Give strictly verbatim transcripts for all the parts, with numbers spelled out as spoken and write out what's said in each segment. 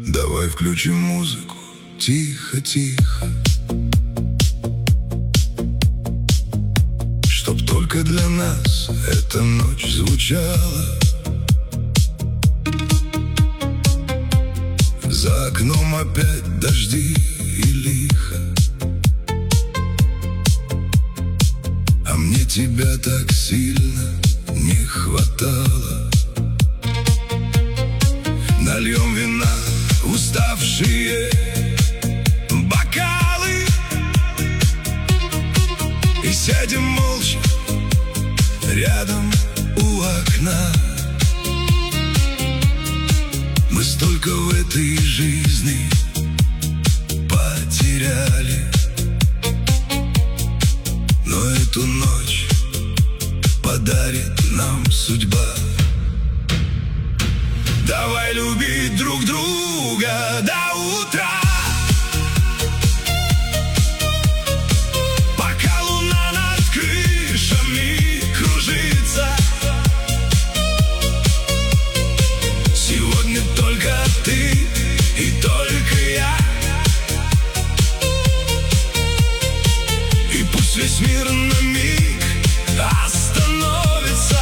Давай включим музыку, тихо-тихо, чтоб только для нас эта ночь звучала. За окном опять дожди и лихо, а мне тебя так сильно не хватало. Нальем вина в уставшие бокалы и сядем молча рядом у окна. Мы столько в этой жизни потеряли, но эту ночь подарит нам судьба. Давай любить друг друга до утра, пока луна над крышами кружится. Сегодня только ты и только я, и пусть весь мир на миг остановится.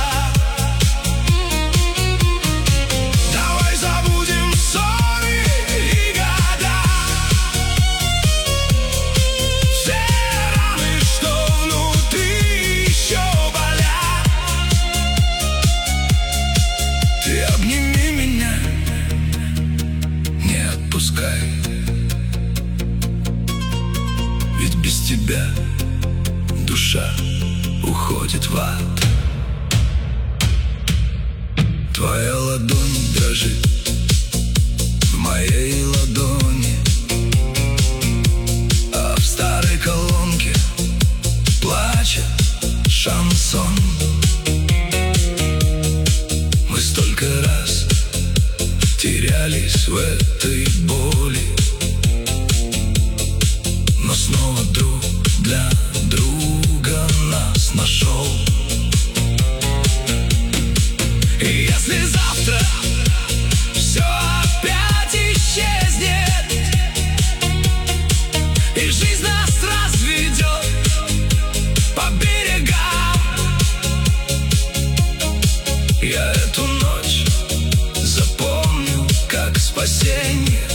Ведь без тебя душа уходит в ад. Твоя ладонь дрожит в моей ладони, а в старой колонке плачет шансон. Мы столько раз терялись в этой боли, но снова друг для друга нас нашел. И если завтра все опять исчезнет, и жизнь нас разведет по берегам, я эту ночь запомню как спасение.